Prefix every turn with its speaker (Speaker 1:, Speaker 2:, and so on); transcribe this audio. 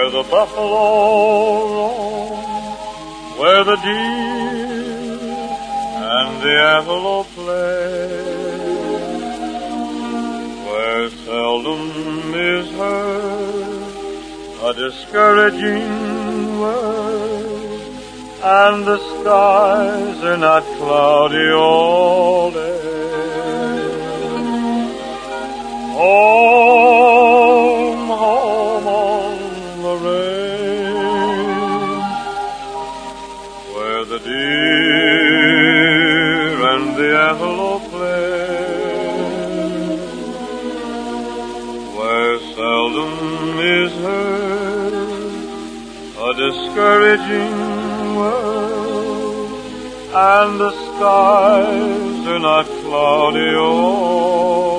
Speaker 1: where the buffalo roam, where the deer and the antelope play, where seldom is heard a discouraging word, and the skies are not cloudy all day. Home, home on the range, where the deer and the antelope play, where seldom is heard a discouraging word, and the skies are not cloudy all